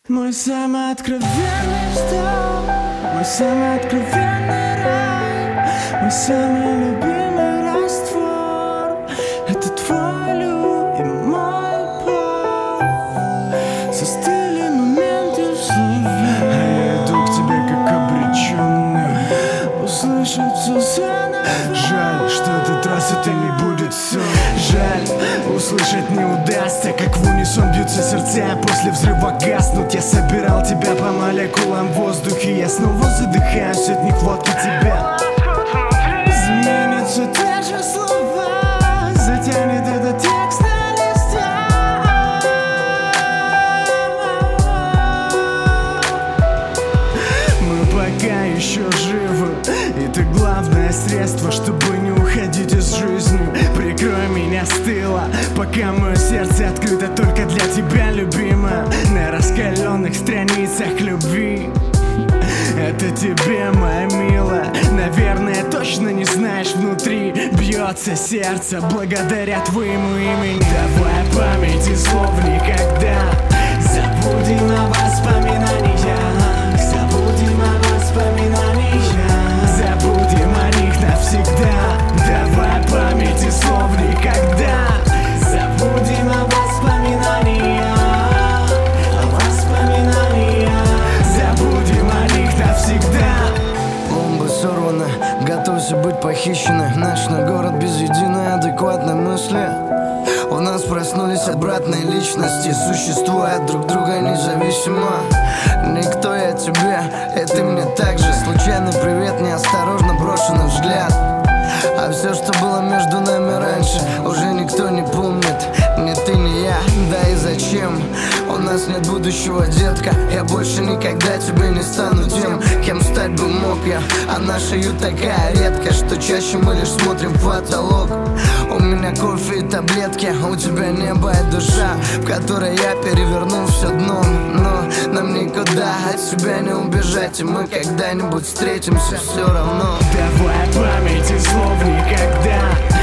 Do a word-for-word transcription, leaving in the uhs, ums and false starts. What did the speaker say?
Мой самый откровенный вздох, мой самый откровенный рай, мой самый любимый раствор. Это твой люб и мой пол. Застыли моменты в слове, а я иду к тебе как обреченный. Услышать все заново. Жаль, что этот раз это не будет сон. Жаль, услышать не удастся, как в унисон бьются сердца, после взрыва гаснут. Я собирал тебя по молекулам в воздухе, я снова задыхаюсь от нехватки тебя. Изменятся те же слова, затянет этот текст на листах. Мы пока еще живы, и ты главное средство, чтобы не уходить из жизни. Прикрой меня с тыла, пока мое сердце открыто только для тебя, любимая. На раскаленных страницах любви. Это тебе, моя милая. Наверное, точно не знаешь, внутри бьется сердце благодаря твоему имени. Давай памяти слов никогда. Забудем о воспоминаниях. Забудем о воспоминаниях. Забудем о них навсегда. Давай памяти слов никогда. Забудем о воспоминаниях. О воспоминаниях. Забудем о них навсегда. Бомба сорвана, готовься быть похищенной. Наш на город без единой адекватной мысли. У нас проснулись обратные личности, существуя друг друга независимо. Никто я тебе, и ты мне так же. Случайный привет, неосторожно брошенный взгляд. А все, что было между нами раньше, уже никто не помнит. Ни ты, ни я, да и зачем? У нас нет будущего, детка. Я больше никогда тебе не стану тем, кем стать бы мог я. А наша ю такая редкая, что чаще мы лишь смотрим в потолок. У меня кофе и таблетки, у тебя небо и душа, в которой я перевернул все дном. Но нам никуда от себя не убежать, и мы когда-нибудь встретимся все равно. Давай памяти слов никогда.